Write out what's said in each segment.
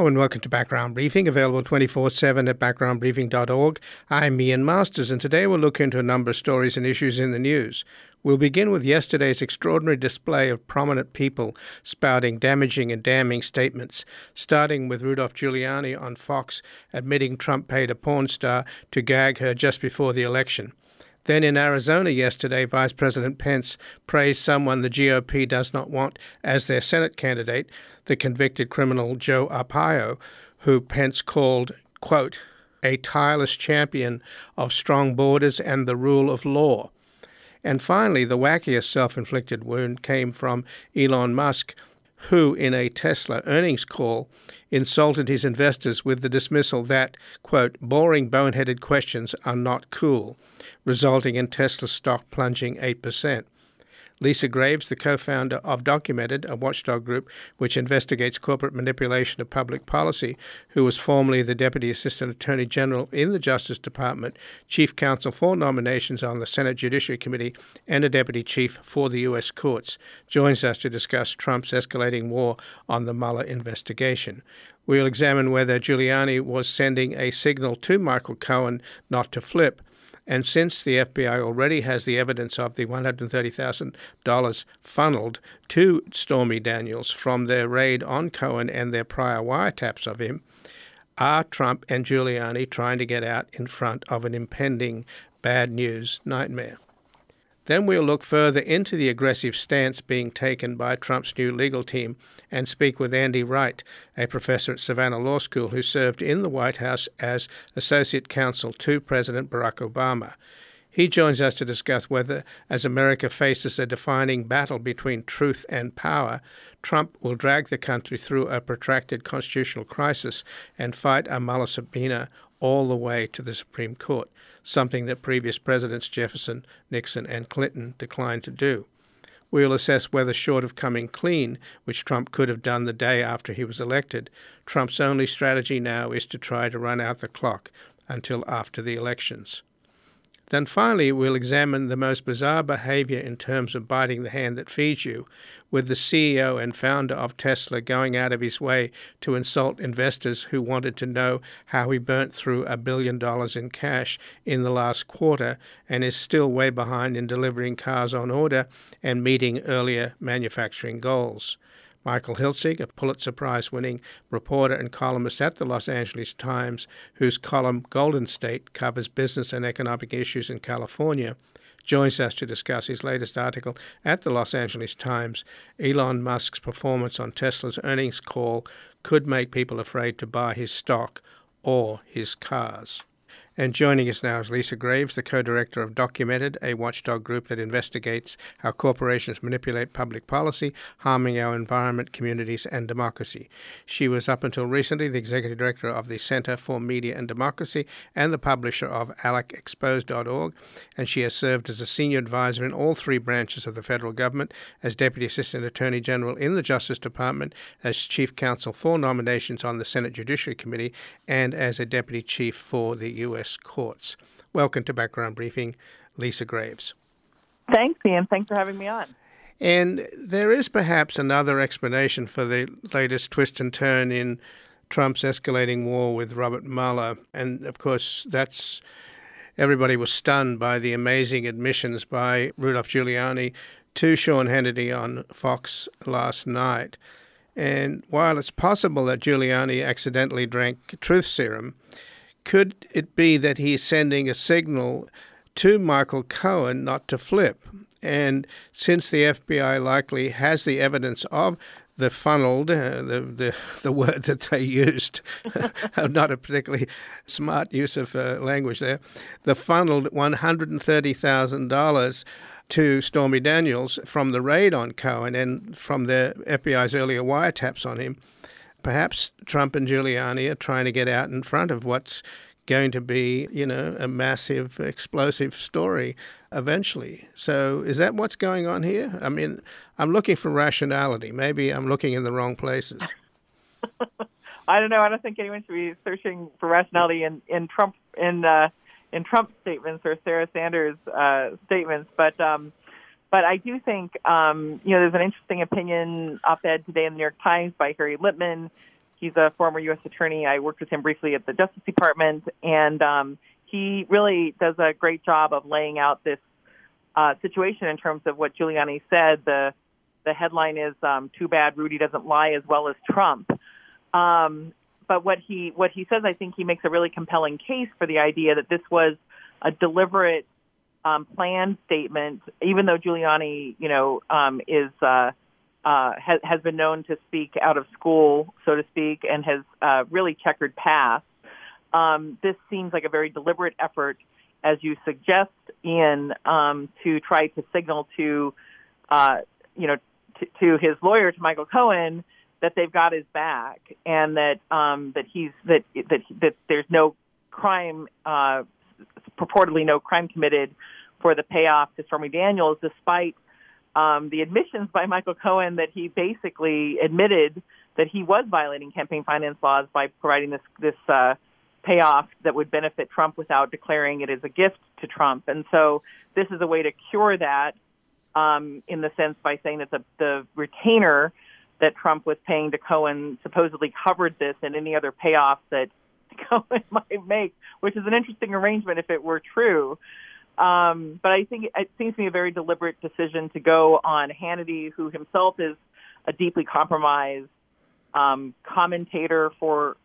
Hello and welcome to Background Briefing, available 24/7 at backgroundbriefing.org. I'm Ian Masters, and today we'll look into a number of stories and issues in the news. We'll begin with yesterday's extraordinary display of prominent people spouting damaging and damning statements, starting with Rudolph Giuliani on Fox admitting Trump paid a porn star to gag her just before the election. Then in Arizona yesterday, Vice President Pence praised someone the GOP does not want as their Senate candidate, the convicted criminal Joe Arpaio, who Pence called, quote, a tireless champion of strong borders and the rule of law. And finally, the wackiest self-inflicted wound came from Elon Musk, who, in a Tesla earnings call, insulted his investors with the dismissal that, quote, boring, boneheaded questions are not cool, resulting in Tesla stock plunging 8%. Lisa Graves, the co-founder of Documented, a watchdog group which investigates corporate manipulation of public policy, who was formerly the Deputy Assistant Attorney General in the Justice Department, Chief Counsel for Nominations on the Senate Judiciary Committee, and a Deputy Chief for the U.S. Courts, joins us to discuss Trump's escalating war on the Mueller investigation. We'll examine whether Giuliani was sending a signal to Michael Cohen not to flip. And since the FBI already has the evidence of the $130,000 funneled to Stormy Daniels from their raid on Cohen and their prior wiretaps of him, are Trump and Giuliani trying to get out in front of an impending bad news nightmare? Then we'll look further into the aggressive stance being taken by Trump's new legal team and speak with Andy Wright, a professor at Savannah Law School who served in the White House as associate counsel to President Barack Obama. He joins us to discuss whether, as America faces a defining battle between truth and power, Trump will drag the country through a protracted constitutional crisis and fight a Mueller subpoena all the way to the Supreme Court, something that previous presidents Jefferson, Nixon, and Clinton declined to do. We'll assess whether, short of coming clean, which Trump could have done the day after he was elected, Trump's only strategy now is to try to run out the clock until after the elections. Then finally, we'll examine the most bizarre behavior in terms of biting the hand that feeds you, with the CEO and founder of Tesla going out of his way to insult investors who wanted to know how he burnt through $1 billion in cash in the last quarter and is still way behind in delivering cars on order and meeting earlier manufacturing goals. Michael Hilzig, a Pulitzer Prize-winning reporter and columnist at the Los Angeles Times, whose column Golden State covers business and economic issues in California, joins us to discuss his latest article at the Los Angeles Times. Elon Musk's performance on Tesla's earnings call could make people afraid to buy his stock or his cars. And joining us now is Lisa Graves, the co-director of Documented, a watchdog group that investigates how corporations manipulate public policy, harming our environment, communities, and democracy. She was up until recently the executive director of the Center for Media and Democracy and the publisher of AlecExposed.org, and she has served as a senior advisor in all three branches of the federal government, as Deputy Assistant Attorney General in the Justice Department, as Chief Counsel for Nominations on the Senate Judiciary Committee, and as a Deputy Chief for the U.S. Courts. Welcome to Background Briefing, Lisa Graves. Thanks, Ian. Thanks for having me on. And there is perhaps another explanation for the latest twist and turn in Trump's escalating war with Robert Mueller. And, of course, everybody was stunned by the amazing admissions by Rudolph Giuliani to Sean Hannity on Fox last night. And while it's possible that Giuliani accidentally drank truth serum, could it be that he's sending a signal to Michael Cohen not to flip? And since the FBI likely has the evidence of the funneled, the word that they used, not a particularly smart use of language there, the funneled $130,000 to Stormy Daniels from the raid on Cohen and from the FBI's earlier wiretaps on him, perhaps Trump and Giuliani are trying to get out in front of what's going to be, a massive, explosive story eventually. So is that what's going on here? I mean, I'm looking for rationality. Maybe I'm looking in the wrong places. I don't know. I don't think anyone should be searching for rationality in Trump statements or Sarah Sanders statements, but I do think there's an interesting opinion op-ed today in the New York Times by Harry Litman. He's a former U.S. attorney. I worked with him briefly at the Justice Department, and he really does a great job of laying out this situation in terms of what Giuliani said. The headline is "Too bad Rudy doesn't lie as well as Trump." But what he says, I think he makes a really compelling case for the idea that this was a deliberate, planned statement, even though Giuliani, has been known to speak out of school, so to speak, and has really checkered past. This seems like a very deliberate effort, as you suggest, Ian, to try to signal to his lawyer, to Michael Cohen, that they've got his back, and that there's no crime, purportedly no crime committed for the payoff to Stormy Daniels, despite the admissions by Michael Cohen that he basically admitted that he was violating campaign finance laws by providing this payoff that would benefit Trump without declaring it as a gift to Trump. And so this is a way to cure that, in the sense by saying that the retainer that Trump was paying to Cohen supposedly covered this and any other payoffs that Cohen might make, which is an interesting arrangement if it were true. But I think it seems to me a very deliberate decision to go on Hannity, who himself is a deeply compromised commentator for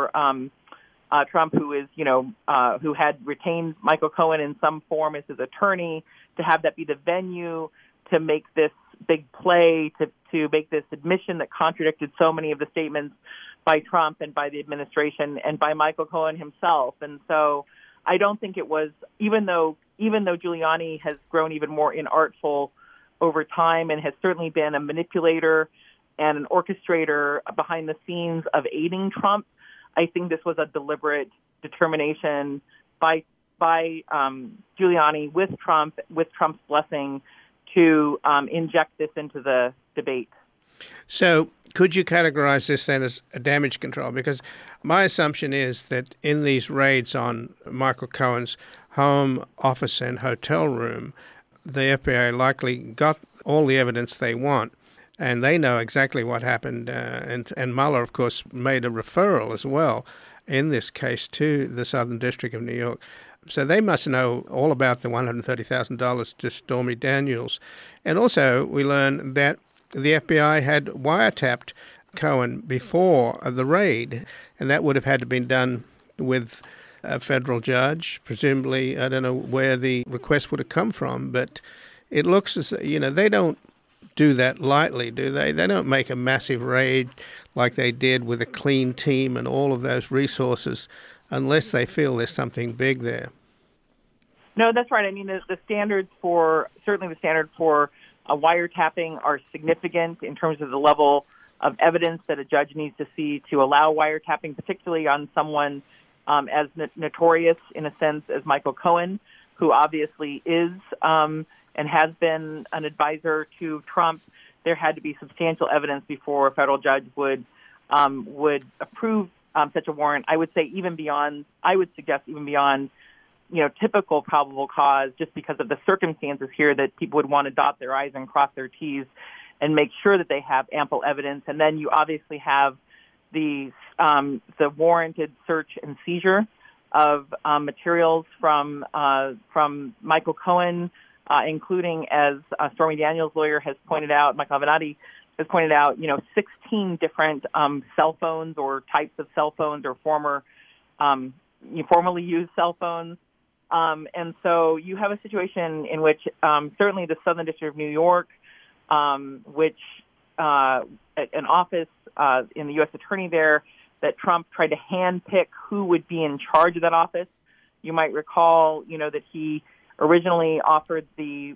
Trump, who is, who had retained Michael Cohen in some form as his attorney, to have that be the venue to make this big play, to make this admission that contradicted so many of the statements by Trump and by the administration and by Michael Cohen himself. And so I don't think it was, even though Giuliani has grown even more inartful over time and has certainly been a manipulator and an orchestrator behind the scenes of aiding Trump, I think this was a deliberate determination by Giuliani with Trump's blessing, to inject this into the debate. So could you categorize this then as a damage control? Because my assumption is that in these raids on Michael Cohen's home, office, and hotel room, the FBI likely got all the evidence they want, and they know exactly what happened. And Mueller, of course, made a referral as well in this case to the Southern District of New York. So they must know all about the $130,000 to Stormy Daniels. And also we learn that the FBI had wiretapped Cohen before the raid, and that would have had to be done with a federal judge. Presumably, I don't know where the request would have come from, but it looks as, they don't do that lightly, do they? They don't make a massive raid like they did with a clean team and all of those resources unless they feel there's something big there. No, that's right. I mean, the standards for wiretapping are significant in terms of the level of evidence that a judge needs to see to allow wiretapping, particularly on someone as notorious, in a sense, as Michael Cohen, who obviously is and has been an advisor to Trump. There had to be substantial evidence before a federal judge would approve such a warrant. I would suggest even beyond typical probable cause, just because of the circumstances here, that people would want to dot their I's and cross their T's and make sure that they have ample evidence. And then you obviously have the warranted search and seizure of materials from Michael Cohen, including, as Stormy Daniels' lawyer has pointed out, Michael Avenatti has pointed out, 16 different cell phones or types of cell phones or formerly used cell phones. And so you have a situation in which certainly the Southern District of New York, which an office in the U.S. Attorney there, that Trump tried to handpick who would be in charge of that office. You might recall, that he originally offered the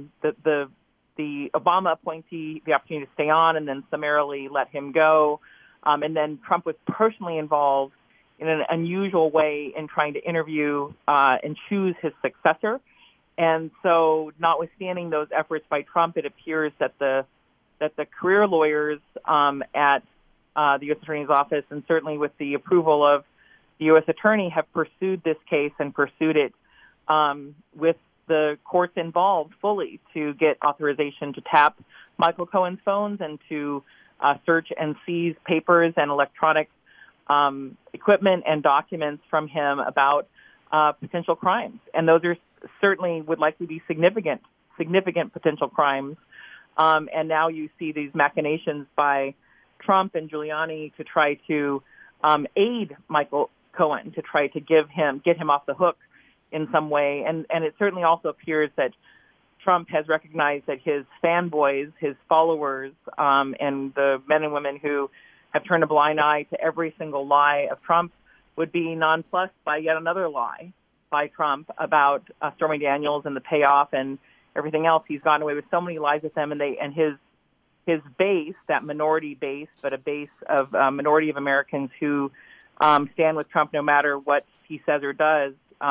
Obama appointee the opportunity to stay on and then summarily let him go. And then Trump was personally involved in an unusual way in trying to interview and choose his successor. And so, notwithstanding those efforts by Trump, it appears that the career lawyers at the U.S. Attorney's Office, and certainly with the approval of the U.S. Attorney, have pursued this case and pursued it with the courts involved fully to get authorization to tap Michael Cohen's phones and to search and seize papers and electronic equipment and documents from him about potential crimes. And those are certainly would likely be significant potential crimes. And now you see these machinations by Trump and Giuliani to try to aid Michael Cohen, to try to get him off the hook in some way. And it certainly also appears that Trump has recognized that his fanboys, his followers, and the men and women who have turned a blind eye to every single lie of Trump would be nonplussed by yet another lie by Trump about Stormy Daniels and the payoff and everything else. He's gotten away with so many lies with them, and his base, that minority base, but a base of minority of Americans who stand with Trump no matter what he says or does,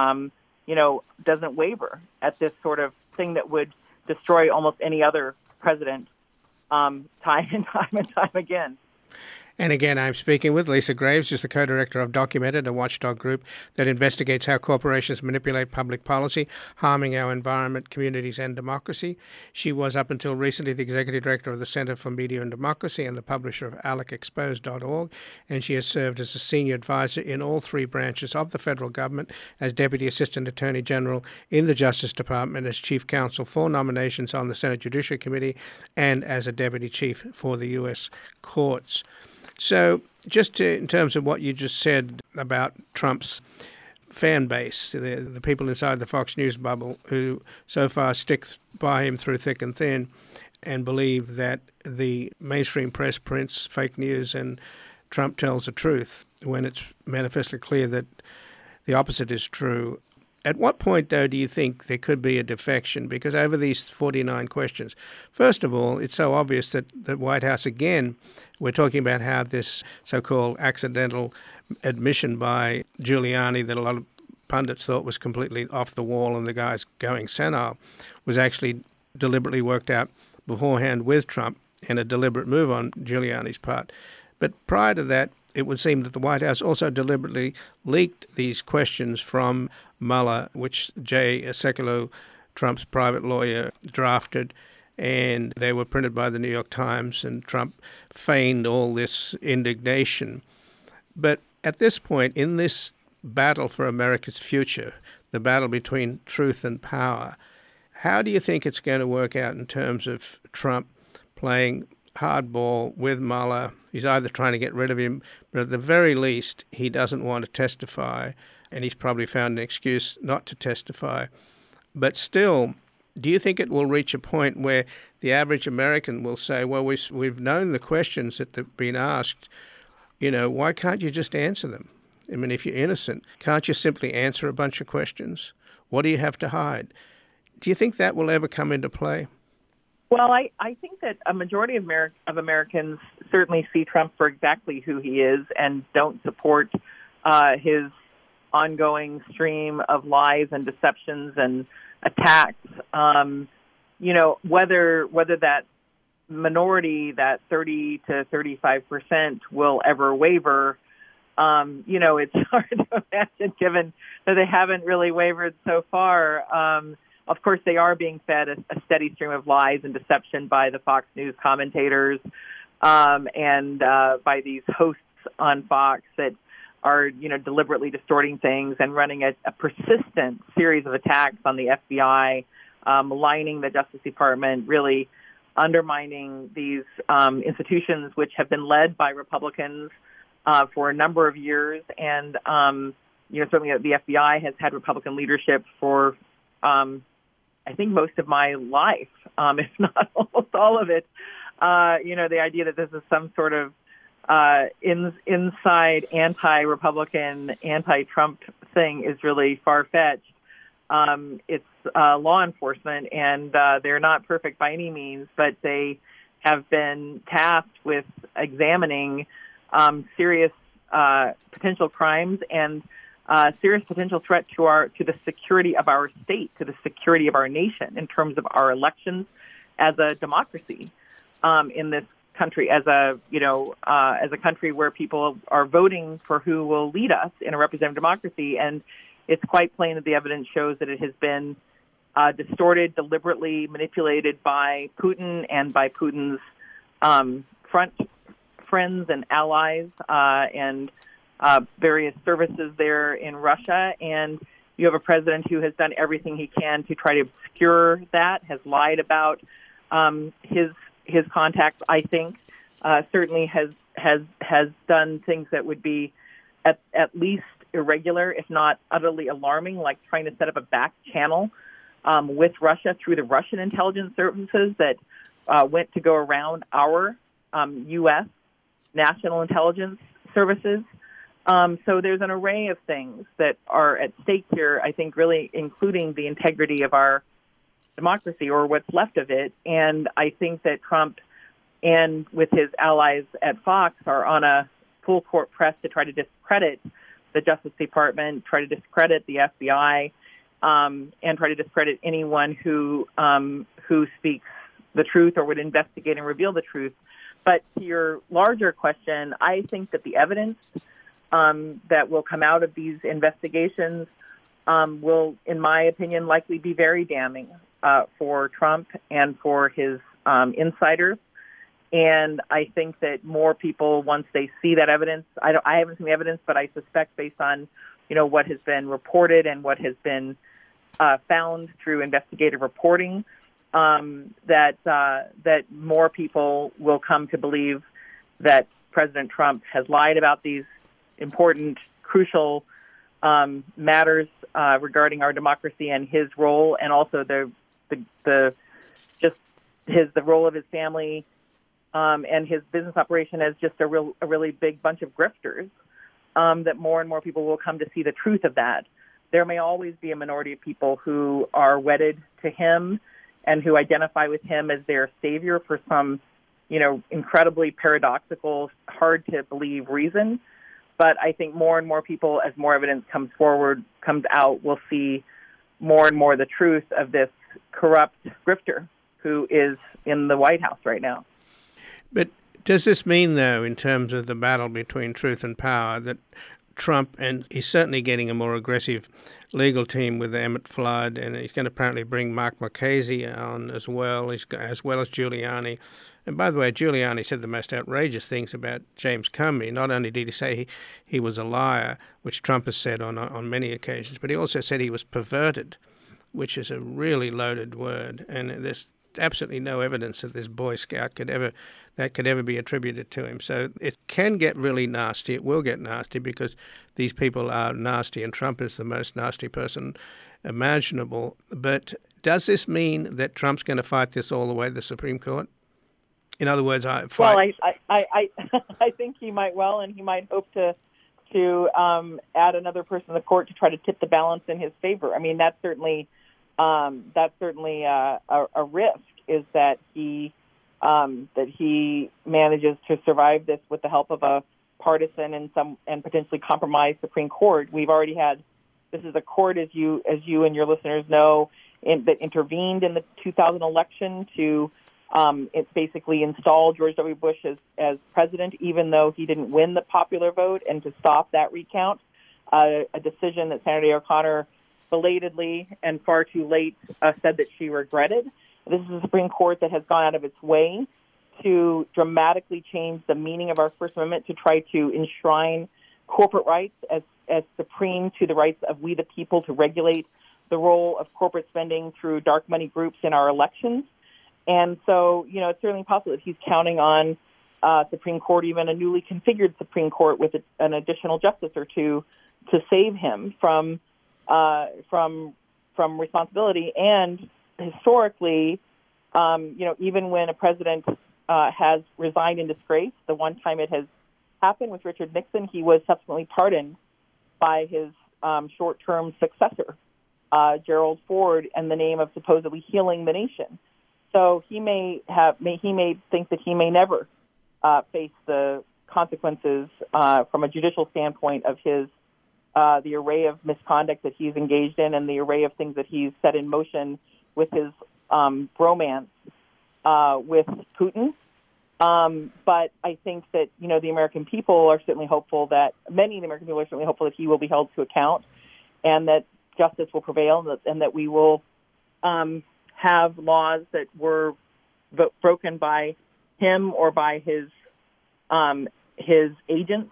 doesn't waver at this sort of thing that would destroy almost any other president time and time again. And again, I'm speaking with Lisa Graves, who's the co-director of Documented, a watchdog group that investigates how corporations manipulate public policy, harming our environment, communities, and democracy. She was, up until recently, the executive director of the Center for Media and Democracy and the publisher of AlecExposed.org, and she has served as a senior advisor in all three branches of the federal government, as Deputy Assistant Attorney General in the Justice Department, as Chief Counsel for Nominations on the Senate Judiciary Committee, and as a Deputy Chief for the U.S. Courts. So just in terms of what you just said about Trump's fan base, the people inside the Fox News bubble who so far stick by him through thick and thin and believe that the mainstream press prints fake news and Trump tells the truth when it's manifestly clear that the opposite is true. At what point, though, do you think there could be a defection? Because over these 49 questions, first of all, it's so obvious that the White House, again, we're talking about how this so-called accidental admission by Giuliani that a lot of pundits thought was completely off the wall and the guy's going senile was actually deliberately worked out beforehand with Trump and a deliberate move on Giuliani's part. But prior to that, it would seem that the White House also deliberately leaked these questions from Mueller, which Jay Sekulow, Trump's private lawyer, drafted, and they were printed by the New York Times, and Trump feigned all this indignation. But at this point, in this battle for America's future, the battle between truth and power, how do you think it's going to work out in terms of Trump playing hardball with Mueller? He's either trying to get rid of him, but at the very least, he doesn't want to testify, and he's probably found an excuse not to testify. But still, do you think it will reach a point where the average American will say, well, we've known the questions that have been asked, why can't you just answer them? I mean, if you're innocent, can't you simply answer a bunch of questions? What do you have to hide? Do you think that will ever come into play? Well, I think that a majority of Americans certainly see Trump for exactly who he is and don't support his ongoing stream of lies and deceptions and attacks. Whether that minority, that 30 to 35%, will ever waver, it's hard to imagine, given that they haven't really wavered so far. Of course, they are being fed a steady stream of lies and deception by the Fox News commentators and by these hosts on Fox that are, deliberately distorting things and running a persistent series of attacks on the FBI, maligning the Justice Department, really undermining these institutions which have been led by Republicans for a number of years. And, certainly the FBI has had Republican leadership for I think most of my life, if not almost all of it. The idea that this is some sort of inside anti-Republican, anti-Trump thing is really far-fetched. It's law enforcement, and they're not perfect by any means, but they have been tasked with examining serious potential crimes and serious potential threat to the security of our state, to the security of our nation, in terms of our elections as a democracy in this country, as a country where people are voting for who will lead us in a representative democracy. And it's quite plain that the evidence shows that it has been distorted, deliberately manipulated by Putin and by Putin's front friends and allies and various services there in Russia. And you have a president who has done everything he can to try to obscure that, has lied about his contacts, I think, certainly has done things that would be at least irregular, if not utterly alarming, like trying to set up a back channel with Russia through the Russian intelligence services that went to go around our U.S. national intelligence services. So there's an array of things that are at stake here, I think, really including the integrity of our democracy, or what's left of it. And I think that Trump and with his allies at Fox are on a full court press to try to discredit the Justice Department, try to discredit the FBI, and try to discredit anyone who speaks the truth or would investigate and reveal the truth. But to your larger question, I think that the evidence that will come out of these investigations will, in my opinion, likely be very damning for Trump and for his insiders. And I think that more people, once they see that evidence, I haven't seen the evidence, but I suspect based on, what has been reported and what has been found through investigative reporting, that more people will come to believe that President Trump has lied about these important, crucial matters regarding our democracy and his role, and also the role of his family and his business operation as just a really big bunch of grifters. That more and more people will come to see the truth of that. There may always be a minority of people who are wedded to him and who identify with him as their savior for some, incredibly paradoxical, hard to believe reason. But I think more and more people, as more evidence comes out, will see more and more the truth of this corrupt grifter who is in the White House right now. But does this mean, though, in terms of the battle between truth and power, that Trump, and he's certainly getting a more aggressive legal team with Emmett Flood, and he's going to apparently bring Mark Marchese on as well as Giuliani. And by the way, Giuliani said the most outrageous things about James Comey. Not only did he say he was a liar, which Trump has said on many occasions, but he also said he was perverted, which is a really loaded word. And there's absolutely no evidence that this Boy Scout could ever be attributed to him. So it can get really nasty. It will get nasty because these people are nasty, and Trump is the most nasty person imaginable. But does this mean that Trump's going to fight this all the way to the Supreme Court? In other words, I think he might well, and he might hope to add another person to the court to try to tip the balance in his favor. I mean, that's certainly a risk, is that he manages to survive this with the help of a partisan and potentially compromised Supreme Court. We've already had, this is a court, as you and your listeners know, that intervened in the 2000 election to it's basically installed George W. Bush as president, even though he didn't win the popular vote, and to stop that recount, a decision that Senator O'Connor belatedly and far too late said that she regretted. This is a Supreme Court that has gone out of its way to dramatically change the meaning of our First Amendment to try to enshrine corporate rights as supreme to the rights of we the people to regulate the role of corporate spending through dark money groups in our elections. And so, it's certainly possible that he's counting on Supreme Court, even a newly configured Supreme Court with an additional justice or two, to save him from responsibility. And historically, even when a president has resigned in disgrace, the one time it has happened with Richard Nixon, he was subsequently pardoned by his short-term successor, Gerald Ford, in the name of supposedly healing the nation. So he may think that he may never face the consequences from a judicial standpoint of his the array of misconduct that he's engaged in and the array of things that he's set in motion with his bromance with Putin. But I think that, the American people are certainly hopeful that many of the American people are certainly hopeful that he will be held to account and that justice will prevail and that we will have laws that were broken by him or by his his agents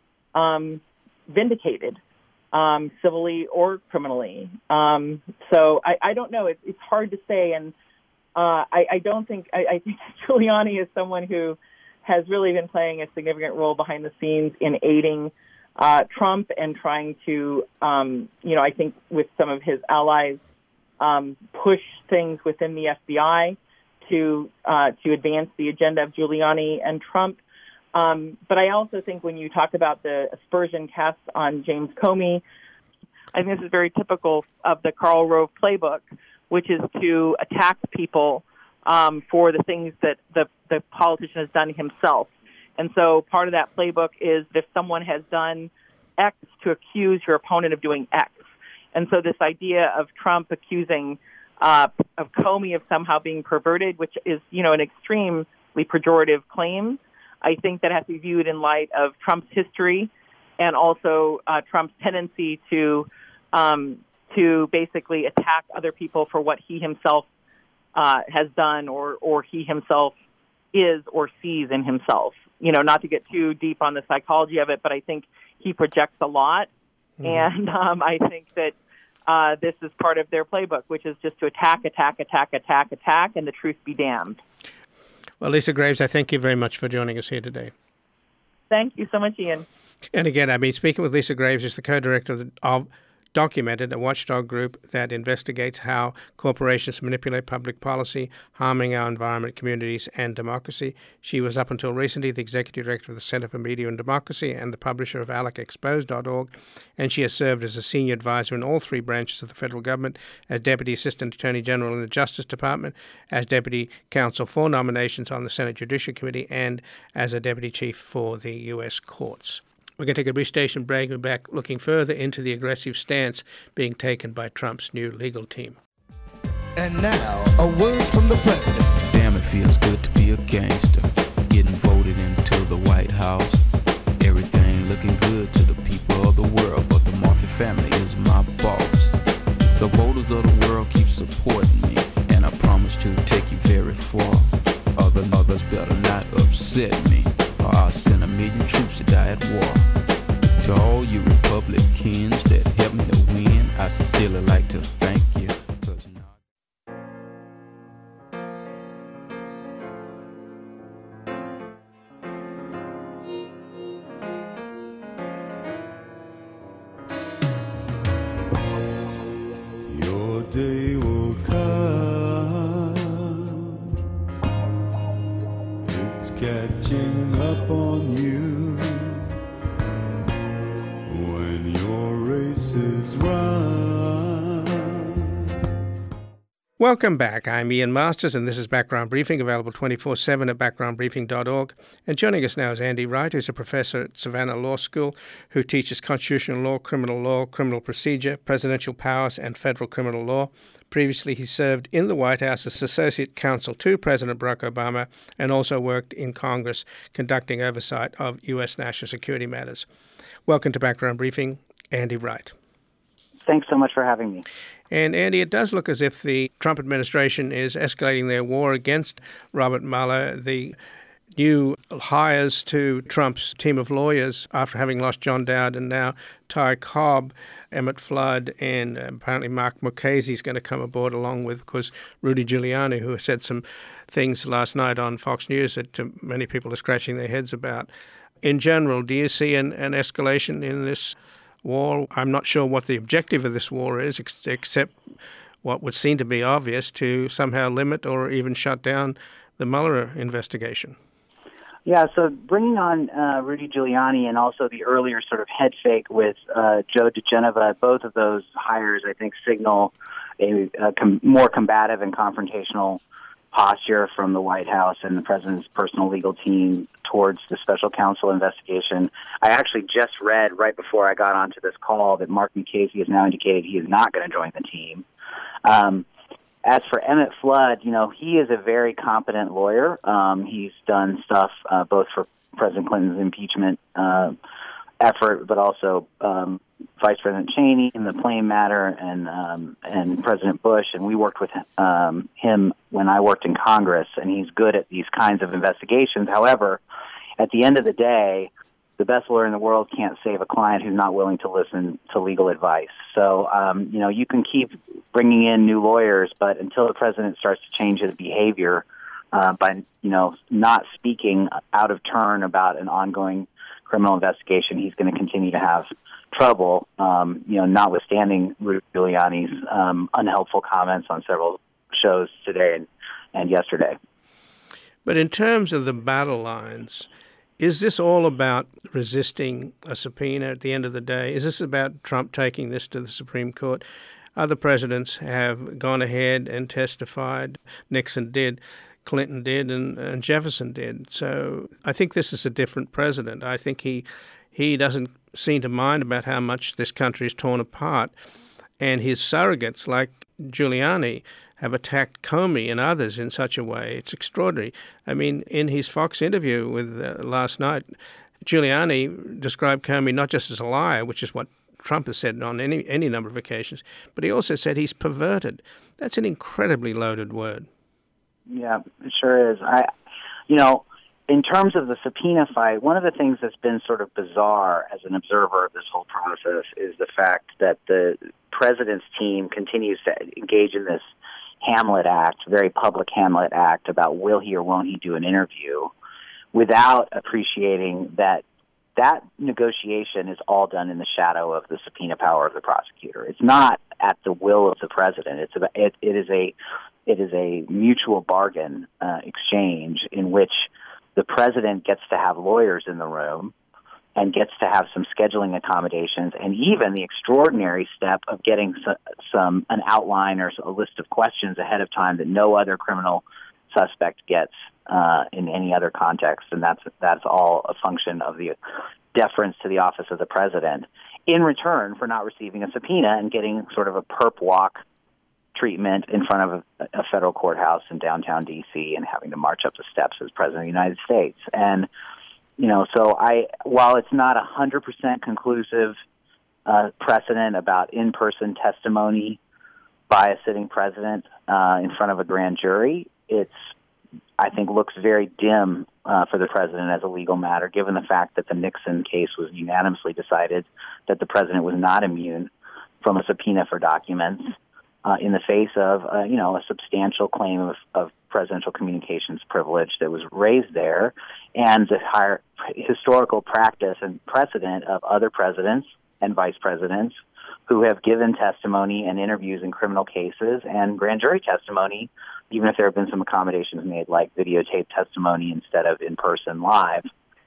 vindicated, civilly or criminally. So I don't know. It's hard to say, and I think Giuliani is someone who has really been playing a significant role behind the scenes in aiding Trump and trying to, I think with some of his allies, push things within the FBI to advance the agenda of Giuliani and Trump. But I also think when you talk about the aspersion cast on James Comey, I think this is very typical of the Karl Rove playbook, which is to attack people for the things that the politician has done himself. And so part of that playbook is if someone has done X, to accuse your opponent of doing X. And so this idea of Trump accusing of Comey of somehow being perverted, which is, an extremely pejorative claim, I think that has to be viewed in light of Trump's history and also Trump's tendency to basically attack other people for what he himself has done or he himself is or sees in himself. Not to get too deep on the psychology of it, but I think he projects a lot. Mm-hmm. And I think that this is part of their playbook, which is just to attack, and the truth be damned. Well, Lisa Graves, I thank you very much for joining us here today. Thank you so much, Ian. And again, I've been speaking with Lisa Graves, who's the co-director of Documented, a watchdog group that investigates how corporations manipulate public policy, harming our environment, communities, and democracy. She was up until recently the executive director of the Center for Media and Democracy and the publisher of AlecExposed.org, and she has served as a senior advisor in all three branches of the federal government, as Deputy Assistant Attorney General in the Justice Department, as Deputy Counsel for Nominations on the Senate Judiciary Committee, and as a Deputy Chief for the U.S. Courts. We're going to take a brief station break. We're back looking further into the aggressive stance being taken by Trump's new legal team. And now, a word from the president. Damn, it feels good to be a gangster. Getting voted into the White House. Everything looking good to the people of the world, but the Murphy family is my boss. The voters of the world keep supporting me, and I promise to take you very far. Others better not upset me, or I'll send 1 million troops to die at war. To all you Republicans that helped me to win, I sincerely like to thank you. Your day will come. It's catching up on you. When your race is run. Welcome back. I'm Ian Masters, and this is Background Briefing, available 24/7 at backgroundbriefing.org. And joining us now is Andy Wright, who's a professor at Savannah Law School, who teaches constitutional law, criminal procedure, presidential powers, and federal criminal law. Previously, he served in the White House as Associate Counsel to President Barack Obama and also worked in Congress conducting oversight of U.S. national security matters. Welcome to Background Briefing, Andy Wright. Thanks so much for having me. And Andy, it does look as if the Trump administration is escalating their war against Robert Mueller. The new hires to Trump's team of lawyers after having lost John Dowd and now Ty Cobb, Emmett Flood, and apparently Mark Mukasey is going to come aboard along with, of course, Rudy Giuliani, who said some things last night on Fox News that many people are scratching their heads about. In general, do you see an escalation in this war? I'm not sure what the objective of this war is, except what would seem to be obvious, to somehow limit or even shut down the Mueller investigation. Yeah, so bringing on Rudy Giuliani and also the earlier sort of head fake with Joe diGenova, both of those hires, I think, signal a more combative and confrontational posture from the White House and the president's personal legal team towards the special counsel investigation. I actually just read right before I got onto this call that Mark Mukasey has now indicated he is not going to join the team. As for Emmett Flood, he is a very competent lawyer. He's done stuff both for President Clinton's impeachment effort, but also Vice President Cheney in the Plame matter and President Bush. And we worked with him when I worked in Congress, and he's good at these kinds of investigations. However, at the end of the day, the best lawyer in the world can't save a client who's not willing to listen to legal advice. So, you can keep bringing in new lawyers, but until the president starts to change his behavior by, not speaking out of turn about an ongoing criminal investigation, he's going to continue to have trouble, notwithstanding Rudy Giuliani's unhelpful comments on several shows today and yesterday. But in terms of the battle lines, is this all about resisting a subpoena at the end of the day? Is this about Trump taking this to the Supreme Court? Other presidents have gone ahead and testified. Nixon did, Clinton did, and Jefferson did. So I think this is a different president. I think he doesn't seem to mind about how much this country is torn apart. And his surrogates, like Giuliani, have attacked Comey and others in such a way. It's extraordinary. I mean, in his Fox interview with last night, Giuliani described Comey not just as a liar, which is what Trump has said on any number of occasions, but he also said he's perverted. That's an incredibly loaded word. Yeah, it sure is. In terms of the subpoena fight, one of the things that's been sort of bizarre as an observer of this whole process is the fact that the president's team continues to engage in this Hamlet Act, very public Hamlet Act about will he or won't he do an interview, without appreciating that negotiation is all done in the shadow of the subpoena power of the prosecutor. It's not at the will of the president. It is a mutual bargain exchange in which the president gets to have lawyers in the room and gets to have some scheduling accommodations, and even the extraordinary step of getting an outline or a list of questions ahead of time that no other criminal suspect gets in any other context, and that's all a function of the deference to the office of the president in return for not receiving a subpoena and getting sort of a perp walk treatment in front of a federal courthouse in downtown D.C. and having to march up the steps as president of the United States. And so while it's not 100% conclusive precedent about in-person testimony by a sitting president in front of a grand jury, I think looks very dim for the president as a legal matter, given the fact that the Nixon case was unanimously decided that the president was not immune from a subpoena for documents in the face of a substantial claim of presidential communications privilege that was raised there, and the higher historical practice and precedent of other presidents and vice presidents who have given testimony and interviews in criminal cases and grand jury testimony, even if there have been some accommodations made like videotape testimony instead of in-person live.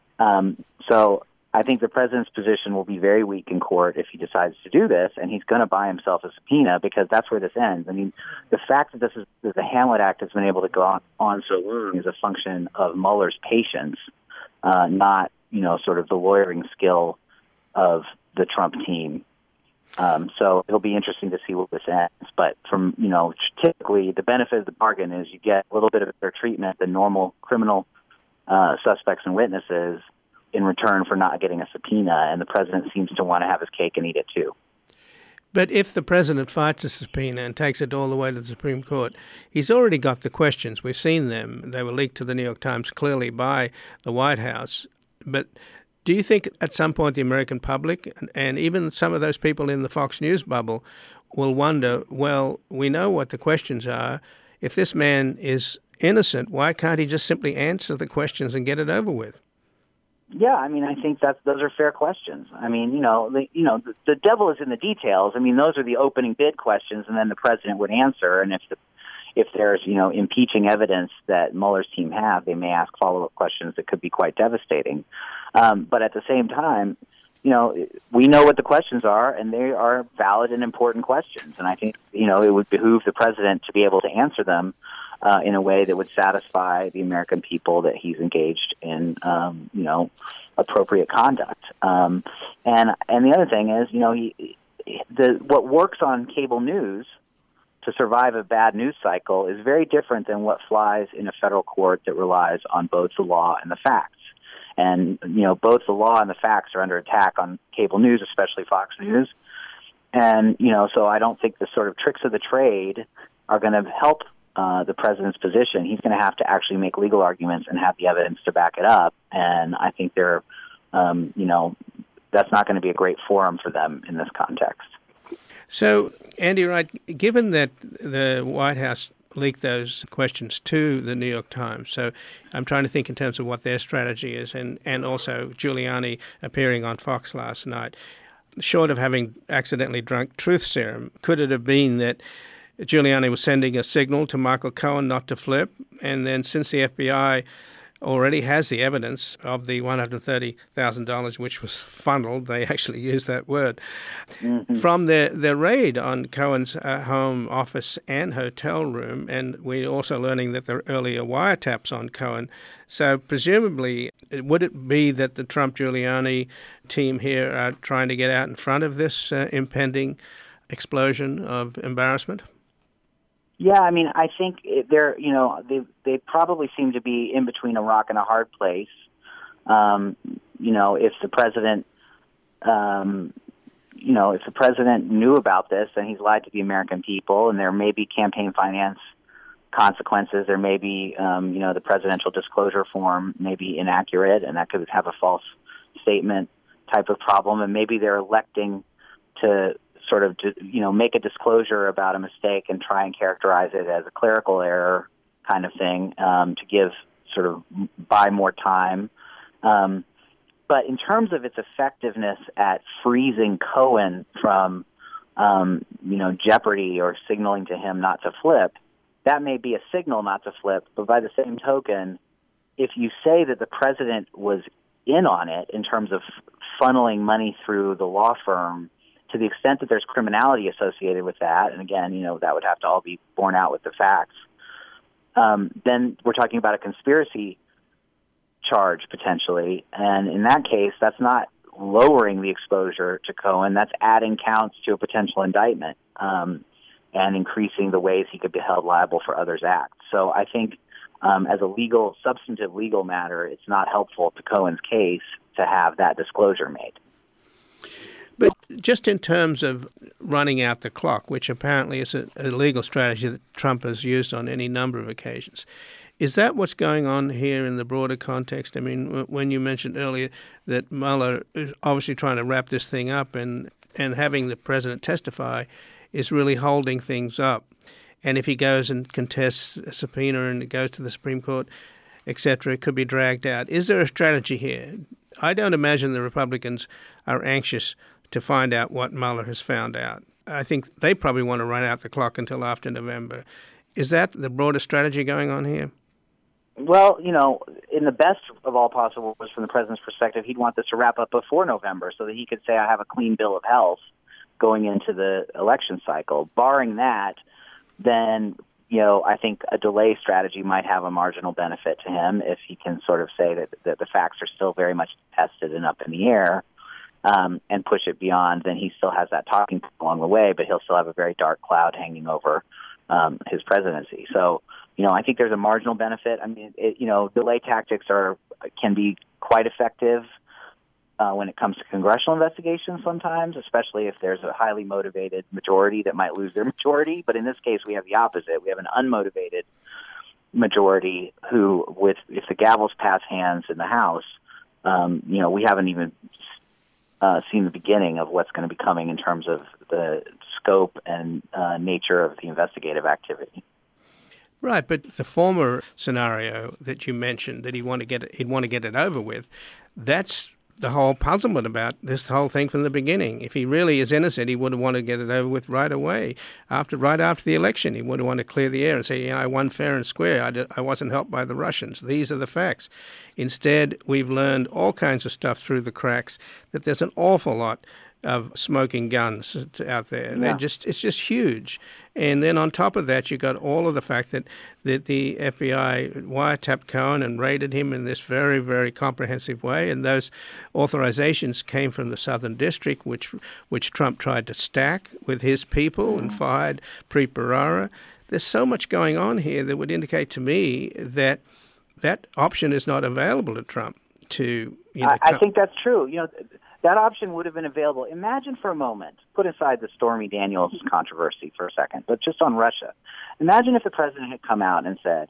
So I think the president's position will be very weak in court if he decides to do this, and he's going to buy himself a subpoena because that's where this ends. I mean, the fact that the Hamlet Act has been able to go on so long is a function of Mueller's patience, not, sort of the lawyering skill of the Trump team. So it'll be interesting to see what this ends. But typically the benefit of the bargain is you get a little bit of better treatment than normal criminal suspects and witnesses in return for not getting a subpoena, and the president seems to want to have his cake and eat it too. But if the president fights a subpoena and takes it all the way to the Supreme Court, he's already got the questions. We've seen them. They were leaked to the New York Times clearly by the White House. But do you think at some point the American public and even some of those people in the Fox News bubble will wonder, well, we know what the questions are. If this man is innocent, why can't he just simply answer the questions and get it over with? Yeah, I mean, I think those are fair questions. I mean, the devil is in the details. I mean, those are the opening bid questions, and then the president would answer. And if there's impeaching evidence that Mueller's team have, they may ask follow-up questions that could be quite devastating. But at the same time, we know what the questions are, and they are valid and important questions. And I think it would behoove the president to be able to answer them in a way that would satisfy the American people that he's engaged in, appropriate conduct. And the other thing is, what works on cable news to survive a bad news cycle is very different than what flies in a federal court that relies on both the law and the facts. And, both the law and the facts are under attack on cable news, especially Fox News. And, so I don't think the sort of tricks of the trade are going to help the president's position, he's going to have to actually make legal arguments and have the evidence to back it up. And I think that's not going to be a great forum for them in this context. So, Andy Wright, given that the White House leaked those questions to the New York Times, so I'm trying to think in terms of what their strategy is, and also Giuliani appearing on Fox last night, short of having accidentally drunk truth serum, could it have been that Giuliani was sending a signal to Michael Cohen not to flip, and then since the FBI already has the evidence of the $130,000 which was funneled, they actually used that word, from their raid on Cohen's home, office and hotel room, and we're also learning that there are earlier wiretaps on Cohen. So presumably, would it be that the Trump-Giuliani team here are trying to get out in front of this impending explosion of embarrassment? Yeah, I mean, I think they probably seem to be in between a rock and a hard place. If the president, if the president knew about this, then he's lied to the American people, and there may be campaign finance consequences. There may be, the presidential disclosure form may be inaccurate, and that could have a false statement type of problem. And maybe they're electing to sort of, make a disclosure about a mistake and try and characterize it as a clerical error kind of thing, to buy more time. But in terms of its effectiveness at freezing Cohen from, jeopardy or signaling to him not to flip, that may be a signal not to flip. But by the same token, if you say that the president was in on it in terms of funneling money through the law firm, to the extent that there's criminality associated with that, and again, that would have to all be borne out with the facts, then we're talking about a conspiracy charge potentially. And in that case, that's not lowering the exposure to Cohen, that's adding counts to a potential indictment, and increasing the ways he could be held liable for others' acts. So I think as a substantive legal matter, it's not helpful to Cohen's case to have that disclosure made. But just in terms of running out the clock, which apparently is a legal strategy that Trump has used on any number of occasions, is that what's going on here in the broader context? I mean, when you mentioned earlier that Mueller is obviously trying to wrap this thing up, and having the president testify is really holding things up. And if he goes and contests a subpoena and it goes to the Supreme Court, etc., it could be dragged out. Is there a strategy here? I don't imagine the Republicans are anxious to find out what Mueller has found out. I think they probably want to run out the clock until after November. Is that the broader strategy going on here? Well, in the best of all possible ways from the president's perspective, he'd want this to wrap up before November so that he could say, I have a clean bill of health going into the election cycle. Barring that, then, I think a delay strategy might have a marginal benefit to him if he can sort of say that the facts are still very much tested and up in the air. And push it beyond, then he still has that talking along the way, but he'll still have a very dark cloud hanging over his presidency. So, I think there's a marginal benefit. I mean, delay tactics can be quite effective when it comes to congressional investigations sometimes, especially if there's a highly motivated majority that might lose their majority. But in this case, we have the opposite. We have an unmotivated majority who, if the gavels pass hands in the House, we haven't even seen the beginning of what's going to be coming in terms of the scope and nature of the investigative activity. Right, but the former scenario that you mentioned, that he'd want to get it over with, that's the whole puzzlement about this whole thing from the beginning. If he really is innocent, he would have wanted to get it over with right away, right after the election. He would have wanted to clear the air and say, I won fair and square. I wasn't helped by the Russians. These are the facts. Instead, we've learned all kinds of stuff through the cracks, that there's an awful lot of smoking guns out there. Yeah. It's just huge. And then on top of that, you got all of the fact that the FBI wiretapped Cohen and raided him in this very, very comprehensive way. And those authorizations came from the Southern District, which Trump tried to stack with his people and fired Preet Bharara. There's so much going on here that would indicate to me that that option is not available to Trump. I think that's true. That option would have been available. Imagine for a moment, put aside the Stormy Daniels controversy for a second, but just on Russia. Imagine if the president had come out and said,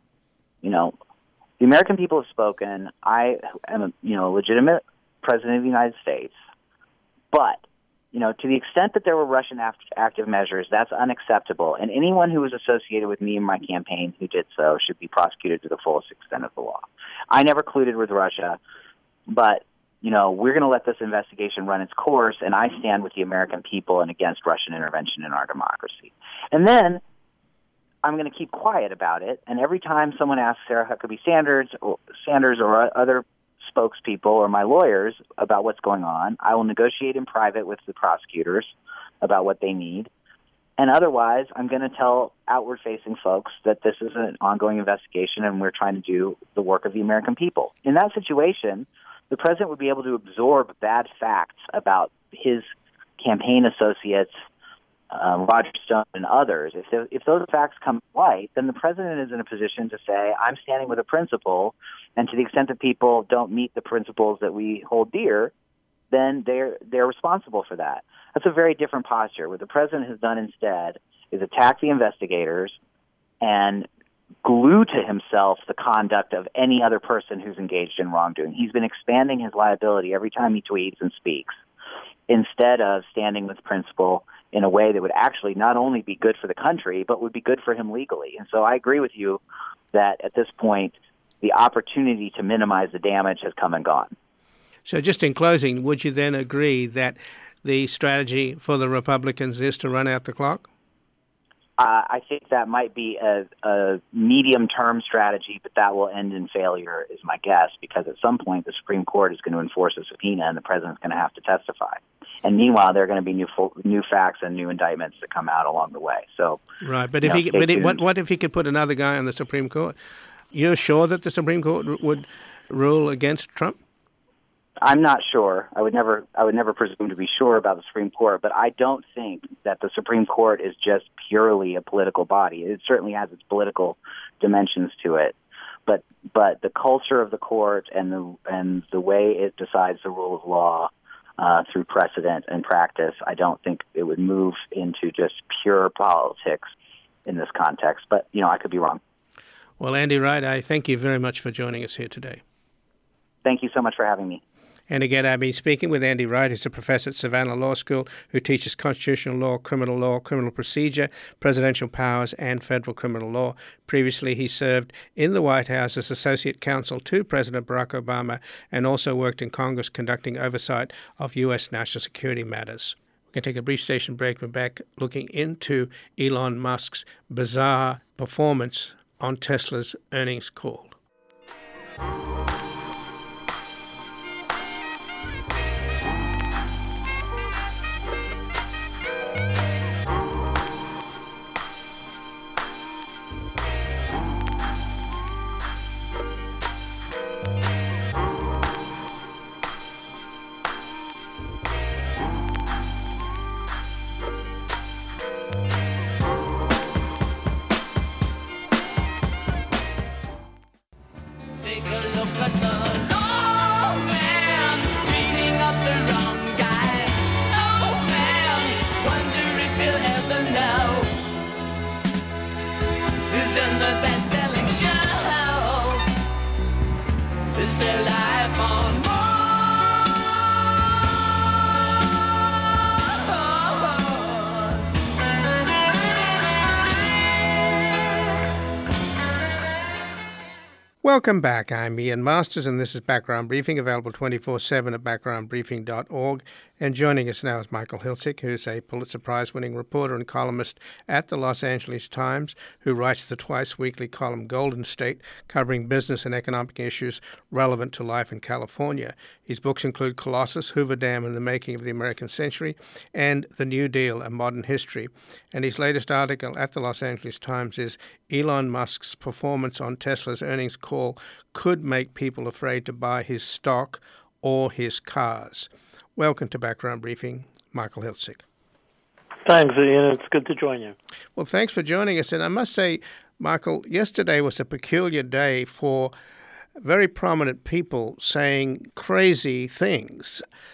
the American people have spoken. I am a legitimate president of the United States, but to the extent that there were Russian active measures, that's unacceptable. And anyone who was associated with me and my campaign who did so should be prosecuted to the fullest extent of the law. I never colluded with Russia, but, we're going to let this investigation run its course, and I stand with the American people and against Russian intervention in our democracy. And then I'm going to keep quiet about it, and every time someone asks Sarah Huckabee Sanders or other spokespeople or my lawyers about what's going on, I will negotiate in private with the prosecutors about what they need. And otherwise, I'm going to tell outward-facing folks that this is an ongoing investigation and we're trying to do the work of the American people. In that situation, the president would be able to absorb bad facts about his campaign associates, Roger Stone and others. If those facts come to light, then the president is in a position to say, I'm standing with a principle, and to the extent that people don't meet the principles that we hold dear, then they're responsible for that. That's a very different posture. What the president has done instead is attack the investigators and glue to himself the conduct of any other person who's engaged in wrongdoing. He's been expanding his liability every time he tweets and speaks, instead of standing with principle in a way that would actually not only be good for the country, but would be good for him legally. And so I agree with you that at this point, the opportunity to minimize the damage has come and gone. So just in closing, would you then agree that the strategy for the Republicans is to run out the clock? I think that might be a medium-term strategy, but that will end in failure, is my guess, because at some point the Supreme Court is going to enforce a subpoena and the president's going to have to testify. And meanwhile, there are going to be new facts and new indictments that come out along the way. So, right, but what if he could put another guy on the Supreme Court? You're sure that the Supreme Court would rule against Trump? I'm not sure. I would never presume to be sure about the Supreme Court, but I don't think that the Supreme Court is just purely a political body. It certainly has its political dimensions to it, but the culture of the court and the way it decides the rule of law through precedent and practice, I don't think it would move into just pure politics in this context. But I could be wrong. Well, Andy Wright, I thank you very much for joining us here today. Thank you so much for having me. And again, I've been speaking with Andy Wright. He's a professor at Savannah Law School who teaches constitutional law, criminal procedure, presidential powers, and federal criminal law. Previously, he served in the White House as associate counsel to President Barack Obama and also worked in Congress conducting oversight of U.S. national security matters. We're going to take a brief station break. We're back looking into Elon Musk's bizarre performance on Tesla's earnings call. Welcome back. I'm Ian Masters, and this is Background Briefing, available 24/7 at backgroundbriefing.org. And joining us now is Michael Hiltzik, who's a Pulitzer Prize-winning reporter and columnist at the Los Angeles Times, who writes the twice-weekly column Golden State, covering business and economic issues relevant to life in California. His books include Colossus, Hoover Dam and the Making of the American Century, and The New Deal, A Modern History. And his latest article at the Los Angeles Times is Elon Musk's performance on Tesla's earnings call could make people afraid to buy his stock or his cars. Welcome to Background Briefing, Michael Hiltzik. Thanks, Ian. It's good to join you. Well, thanks for joining us. And I must say, Michael, yesterday was a peculiar day for very prominent people saying crazy things.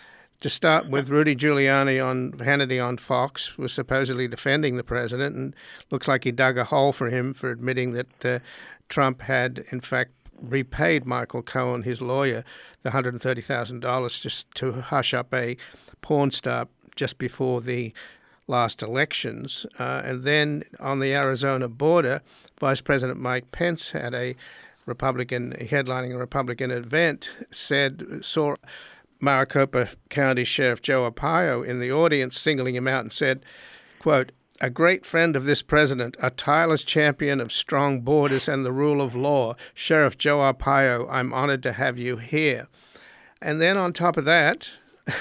To start with, Rudy Giuliani on Hannity on Fox was supposedly defending the president, and looks like he dug a hole for him for admitting that Trump had, in fact, repaid Michael Cohen, his lawyer, the $130,000 just to hush up a porn star just before the last elections. And then on the Arizona border, Vice President Mike Pence had a Republican, headlining a Republican event, saw Maricopa County Sheriff Joe Arpaio in the audience, singling him out and said, quote, "A great friend of this president, a tireless champion of strong borders and the rule of law. Sheriff Joe Arpaio, I'm honored to have you here." And then on top of that,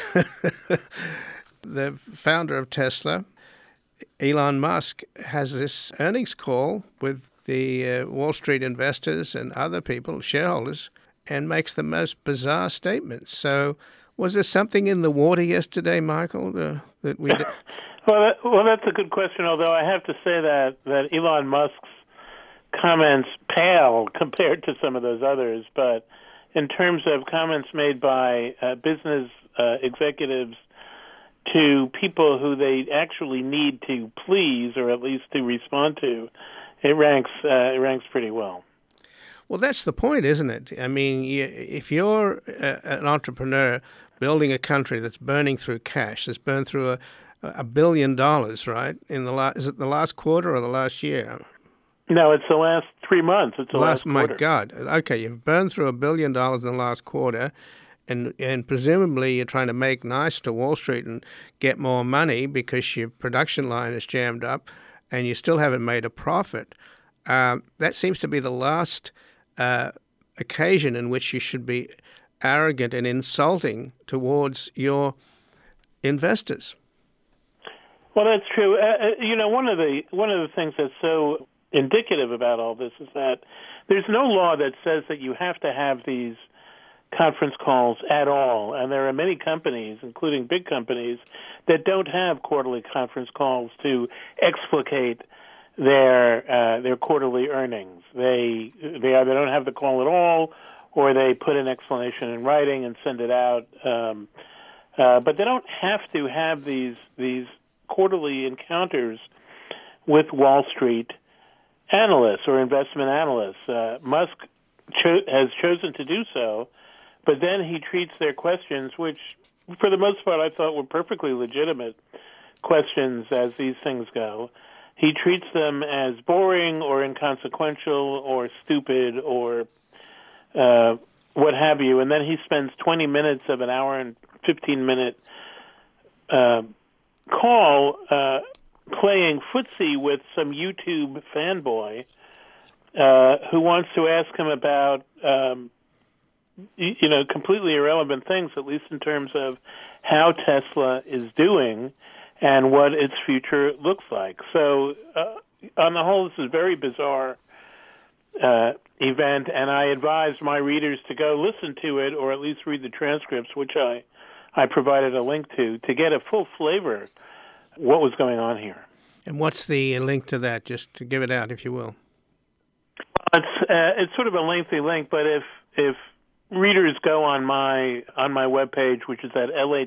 the founder of Tesla, Elon Musk, has this earnings call with the Wall Street investors and other people, shareholders, and makes the most bizarre statements. So was there something in the water yesterday, Michael, that we did? Well, that's a good question, although I have to say that Elon Musk's comments pale compared to some of those others. But in terms of comments made by business executives to people who they actually need to please or at least to respond to, it ranks pretty well. Well, that's the point, isn't it? I mean, if you're an entrepreneur building a country that's burning through cash, that's burned through $1 billion, right? Is it the last quarter or the last year? No, it's the last 3 months. It's the last My quarter. God. Okay, you've burned through $1 billion in the last quarter, and presumably you're trying to make nice to Wall Street and get more money because your production line is jammed up, and you still haven't made a profit. That seems to be the last occasion in which you should be arrogant and insulting towards your investors. Well, that's true. One of the things that's so indicative about all this is that there's no law that says that you have to have these conference calls at all, and there are many companies, including big companies, that don't have quarterly conference calls to explicate their quarterly earnings. They either don't have the call at all, or they put an explanation in writing and send it out. But they don't have to have these quarterly encounters with Wall Street analysts or investment analysts. Musk has chosen to do so, but then he treats their questions, which for the most part I thought were perfectly legitimate questions as these things go. He treats them as boring or inconsequential or stupid or what have you, and then he spends 20 minutes of an hour and 15-minute call playing footsie with some YouTube fanboy who wants to ask him about completely irrelevant things, at least in terms of how Tesla is doing and what its future looks like. So on the whole, this is a very bizarre event, and I advise my readers to go listen to it or at least read the transcripts, which I provided a link to get a full flavor what was going on here. And what's the link to that? Just to give it out, if you will. It's sort of a lengthy link, but if readers go on my webpage, which is at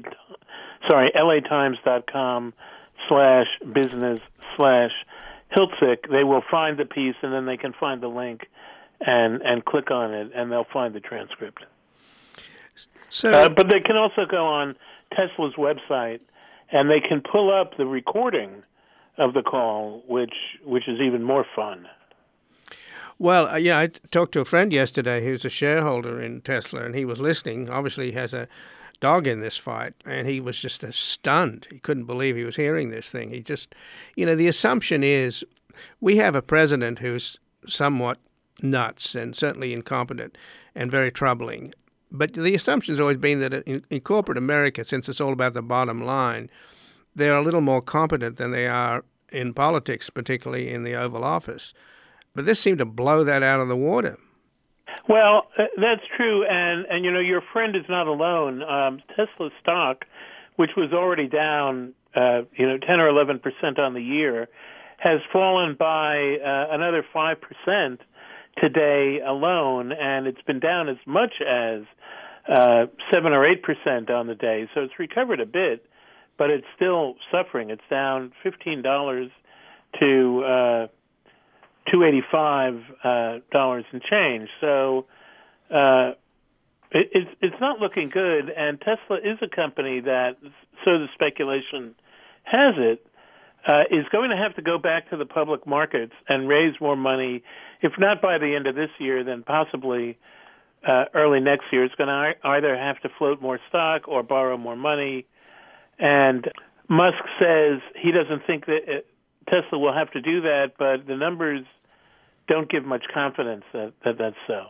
LAtimes.com/business/Hiltzik, they will find the piece, and then they can find the link and click on it, and they'll find the transcript. So, but they can also go on Tesla's website, and they can pull up the recording of the call, which is even more fun. Well, I talked to a friend yesterday who's a shareholder in Tesla, and he was listening. Obviously, he has a dog in this fight, and he was just stunned. He couldn't believe he was hearing this thing. He just, the assumption is we have a president who's somewhat nuts and certainly incompetent and very troubling. But the assumption's always been that in corporate America, since it's all about the bottom line, they're a little more competent than they are in politics, particularly in the Oval Office. But this seemed to blow that out of the water. Well, that's true, and your friend is not alone. Tesla stock, which was already down 10 or 11% on the year, has fallen by another 5% today alone, and it's been down as much as 7 or 8% on the day. So it's recovered a bit, but it's still suffering. It's down $15 to $285 and change. So it's not looking good. And Tesla is a company that, so the speculation has it, is going to have to go back to the public markets and raise more money, if not by the end of this year, then possibly early next year. It's going to either have to float more stock or borrow more money. And Musk says he doesn't think that Tesla will have to do that, but the numbers don't give much confidence that that's so.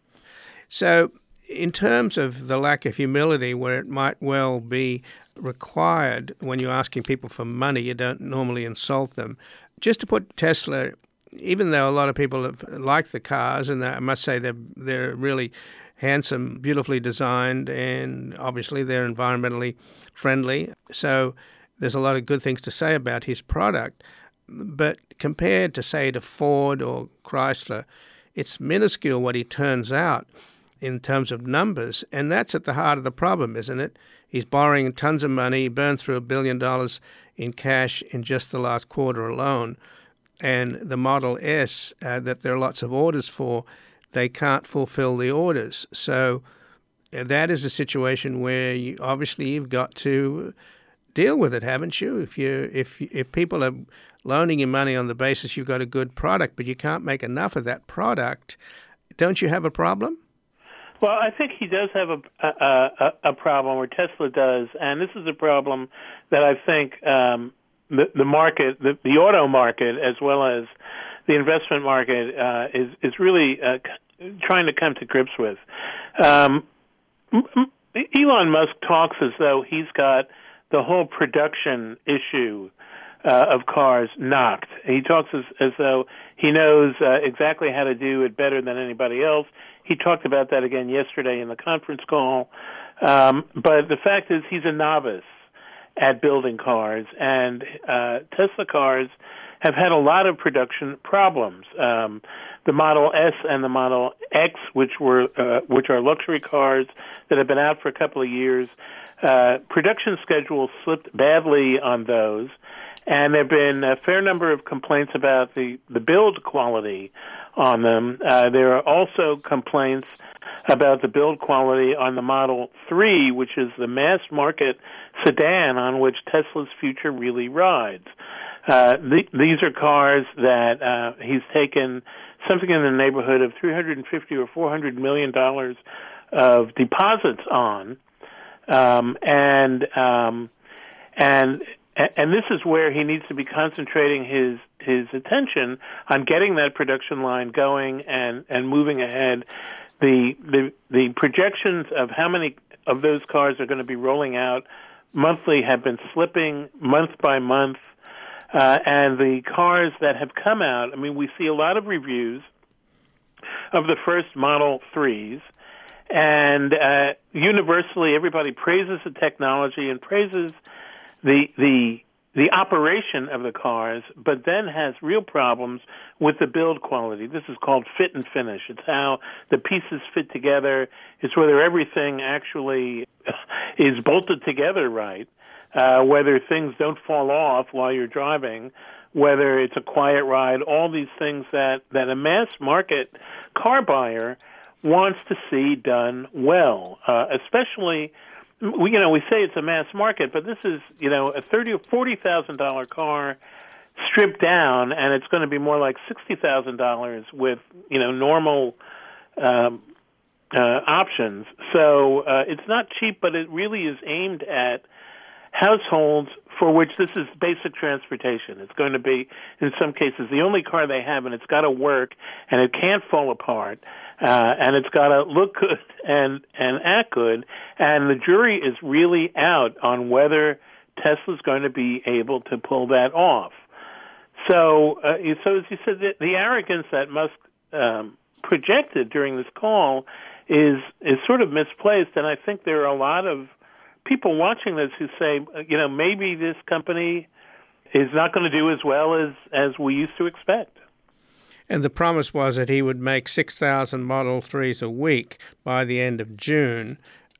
So in terms of the lack of humility, where it might well be required when you're asking people for money, you don't normally insult them. Just to put Tesla, even though a lot of people like the cars, and I must say they're really handsome, beautifully designed, and obviously they're environmentally friendly. So there's a lot of good things to say about his product. But compared to, say, to Ford or Chrysler, it's minuscule what he turns out in terms of numbers. And that's at the heart of the problem, isn't it? He's borrowing tons of money. He burned through $1 billion in cash in just the last quarter alone. And the Model S that there are lots of orders for, they can't fulfill the orders. So that is a situation where you've got to deal with it, haven't you? If people are loaning you money on the basis you've got a good product, but you can't make enough of that product, don't you have a problem? Well, I think he does have a problem, or Tesla does, and this is a problem that I think the market, the auto market, as well as the investment market, is really trying to come to grips with. Elon Musk talks as though he's got the whole production issue of cars knocked. He talks as though he knows exactly how to do it better than anybody else. He talked about that again yesterday in the conference call. But the fact is he's a novice at building cars, and Tesla cars have had a lot of production problems. The Model S and the Model X, which are luxury cars that have been out for a couple of years, production schedules slipped badly on those. And there have been a fair number of complaints about the build quality on them. There are also complaints about the build quality on the Model 3, which is the mass market sedan on which Tesla's future really rides. These are cars that he's taken something in the neighborhood of $350 or $400 million of deposits on, and this is where he needs to be concentrating his attention on getting that production line going and moving ahead. The projections of how many of those cars are going to be rolling out monthly have been slipping month by month, and the cars that have come out, I mean, we see a lot of reviews of the first Model 3s, and universally everybody praises the technology and praises the operation of the cars, but then has real problems with the build quality. This is called fit and finish. It's how the pieces fit together. It's whether everything actually is bolted together right, whether things don't fall off while you're driving, whether it's a quiet ride, all these things that a mass market car buyer wants to see done well, especially. We say it's a mass market, but this is, a $30,000 or $40,000 car stripped down, and it's going to be more like $60,000 with, normal options. So it's not cheap, but it really is aimed at households for which this is basic transportation. It's going to be, in some cases, the only car they have, and it's got to work, and it can't fall apart. And it's got to look good and act good, and the jury is really out on whether Tesla's going to be able to pull that off. So as you said, the arrogance that Musk projected during this call is sort of misplaced, and I think there are a lot of people watching this who say, maybe this company is not going to do as well as we used to expect. And the promise was that he would make 6,000 Model 3s a week by the end of June.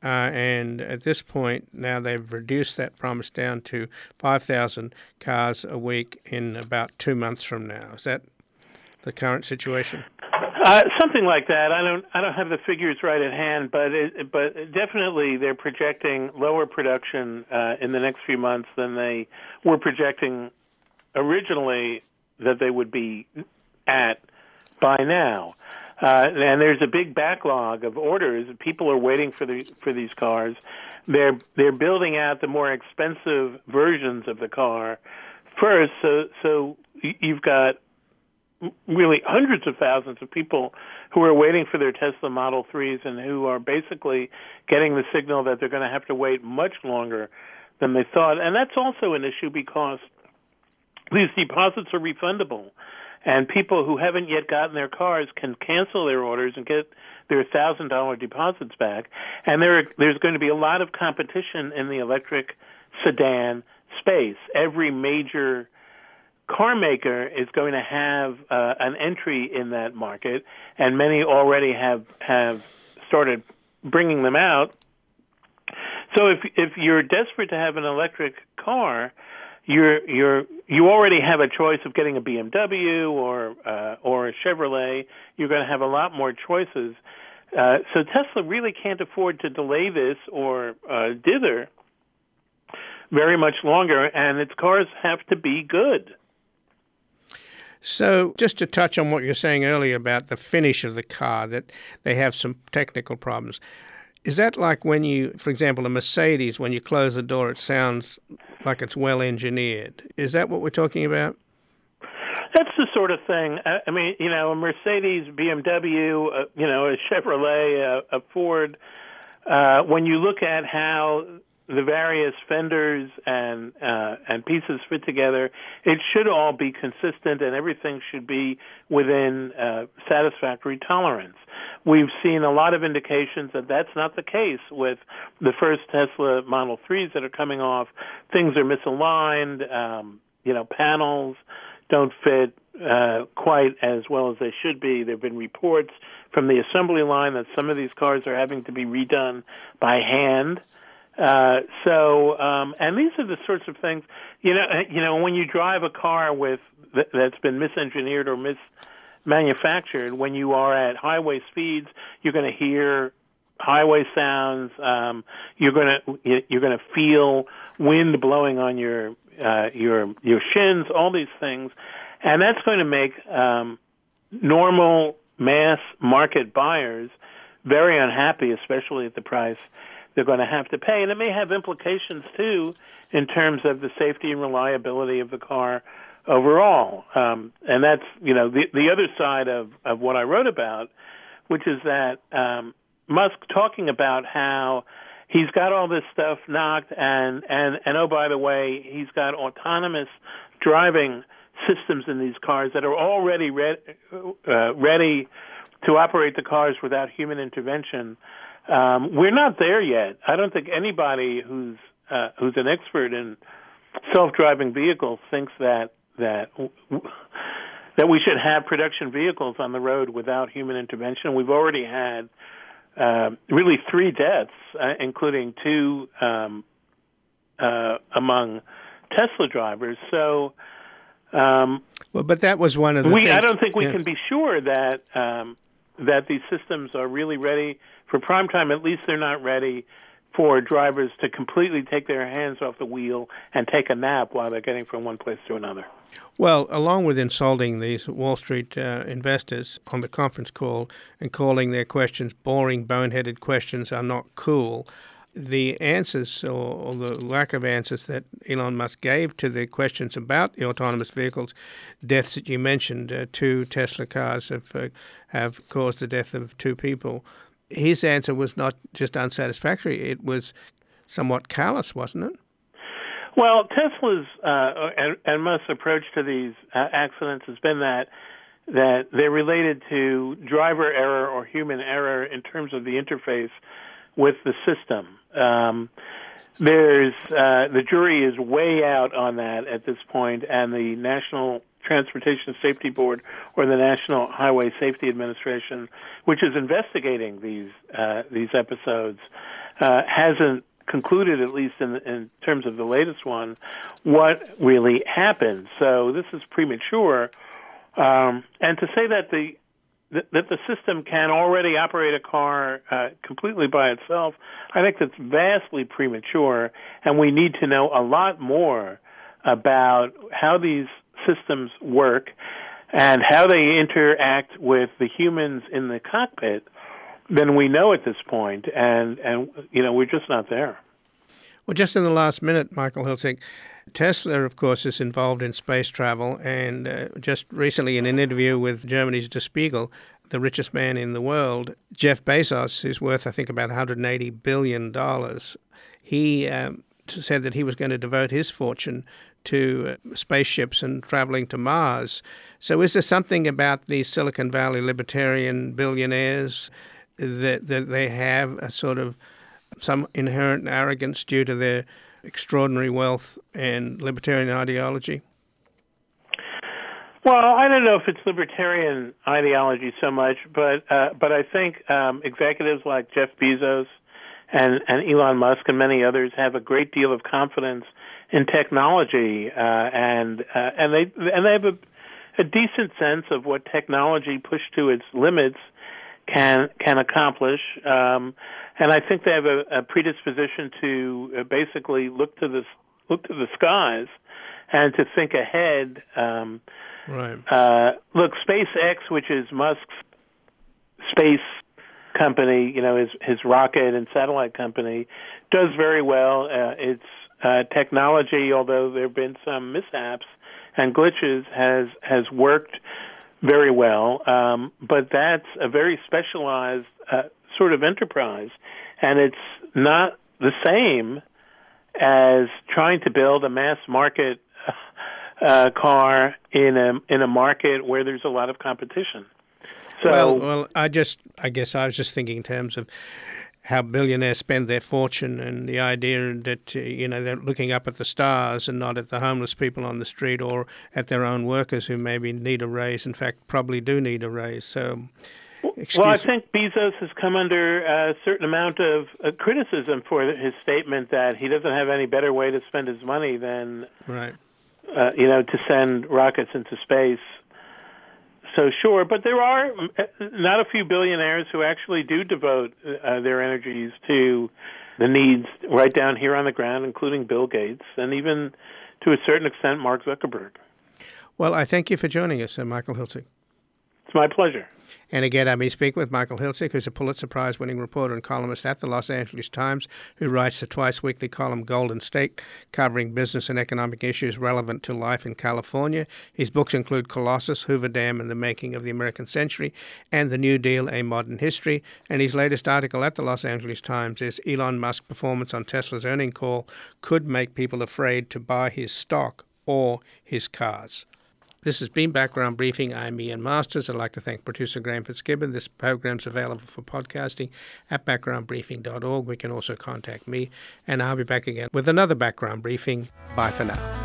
and at this point now they've reduced that promise down to 5,000 cars a week in about 2 months from now. Is that the current situation? Something like that. I don't have the figures right at hand, but definitely they're projecting lower production in the next few months than they were projecting originally that they would be at by now. And there's a big backlog of orders. People are waiting for these cars. They're building out the more expensive versions of the car first. So you've got really hundreds of thousands of people who are waiting for their Tesla Model 3s and who are basically getting the signal that they're going to have to wait much longer than they thought. And that's also an issue because these deposits are refundable. And people who haven't yet gotten their cars can cancel their orders and get their $1,000 deposits back. And there's going to be a lot of competition in the electric sedan space. Every major car maker is going to have an entry in that market, and many already have started bringing them out. So if you're desperate to have an electric car, you already have a choice of getting a BMW or a Chevrolet. You're going to have a lot more choices. So Tesla really can't afford to delay this or dither very much longer, and its cars have to be good. So just to touch on what you were saying earlier about the finish of the car, that they have some technical problems. Is that like when you, for example, a Mercedes, when you close the door, it sounds like it's well engineered? Is that what we're talking about? That's the sort of thing. I mean, a Mercedes, BMW, a Chevrolet, a Ford. When you look at how the various fenders and pieces fit together, it should all be consistent, and everything should be within satisfactory tolerance. We've seen a lot of indications that that's not the case with the first Tesla Model 3s that are coming off. Things are misaligned. Panels don't fit quite as well as they should be. There have been reports from the assembly line that some of these cars are having to be redone by hand. And these are the sorts of things, when you drive a car that's been misengineered or mismanufactured, when you are at highway speeds, you're going to hear highway sounds. You're going to feel wind blowing on your shins, all these things. And that's going to make normal mass market buyers very unhappy, especially at the price they're going to have to pay. And it may have implications, too, in terms of the safety and reliability of the car overall. And that's, the other side of what I wrote about, which is that Musk talking about how he's got all this stuff knocked and oh, by the way, he's got autonomous driving systems in these cars that are already ready to operate the cars without human intervention. We're not there yet. I don't think anybody who's an expert in self-driving vehicles thinks that we should have production vehicles on the road without human intervention. We've already had really 3 deaths, including 2 among Tesla drivers. So, but that was one of the things. I don't think we can be sure that these systems are really ready for prime time. At least they're not ready for drivers to completely take their hands off the wheel and take a nap while they're getting from one place to another. Well, along with insulting these Wall Street investors on the conference call and calling their questions boring, boneheaded questions are not cool, the answers or the lack of answers that Elon Musk gave to the questions about the autonomous vehicles, deaths that you mentioned, 2 Tesla cars have caused the death of 2 people. His answer was not just unsatisfactory, it was somewhat callous, wasn't it? Well, Tesla's and Musk's approach to these accidents has been that they're related to driver error or human error in terms of the interface with the system. The jury is way out on that at this point, and the National Transportation Safety Board, or the National Highway Safety Administration, which is investigating these episodes, hasn't concluded, at least in terms of the latest one, what really happened. So this is premature. And to say that the system can already operate a car completely by itself, I think that's vastly premature, and we need to know a lot more about how these systems work and how they interact with the humans in the cockpit than we know at this point, and we're just not there. Well, just in the last minute, Michael Hiltzik, Tesla, of course, is involved in space travel, and just recently in an interview with Germany's Der Spiegel, the richest man in the world, Jeff Bezos, who's worth, I think, about $180 billion, he said that he was going to devote his fortune to spaceships and traveling to Mars. So is there something about these Silicon Valley libertarian billionaires that they have a sort of some inherent arrogance due to their extraordinary wealth and libertarian ideology? Well, I don't know if it's libertarian ideology so much, but I think executives like Jeff Bezos and Elon Musk and many others have a great deal of confidence in technology, and they have a decent sense of what technology pushed to its limits can accomplish. And I think they have a predisposition to basically look to the skies and to think ahead. Right. Look, SpaceX, which is Musk's space company, his rocket and satellite company, does very well. Its technology, although there have been some mishaps and glitches, has worked very well. But that's a very specialized sort of enterprise, and it's not the same as trying to build a mass market car in a market where there's a lot of competition. So, well, I guess I was just thinking in terms of how billionaires spend their fortune, and the idea that they're looking up at the stars and not at the homeless people on the street or at their own workers who maybe need a raise. In fact, probably do need a raise. So, well, I think Bezos has come under a certain amount of criticism for his statement that he doesn't have any better way to spend his money than right. To send rockets into space. So sure, but there are not a few billionaires who actually do devote their energies to the needs right down here on the ground, including Bill Gates and even to a certain extent Mark Zuckerberg. Well, I thank you for joining us, Michael Hiltzik. It's my pleasure. And again, I may speak with Michael Hiltzik, who's a Pulitzer Prize-winning reporter and columnist at the Los Angeles Times, who writes the twice-weekly column Golden State, covering business and economic issues relevant to life in California. His books include Colossus, Hoover Dam and the Making of the American Century, and The New Deal, A Modern History. And his latest article at the Los Angeles Times is Elon Musk's performance on Tesla's earnings call could make people afraid to buy his stock or his cars. This has been Background Briefing. I'm Ian Masters. I'd like to thank producer Graham Fitzgibbon. This program's available for podcasting at backgroundbriefing.org. We can also contact me, and I'll be back again with another Background Briefing. Bye for now.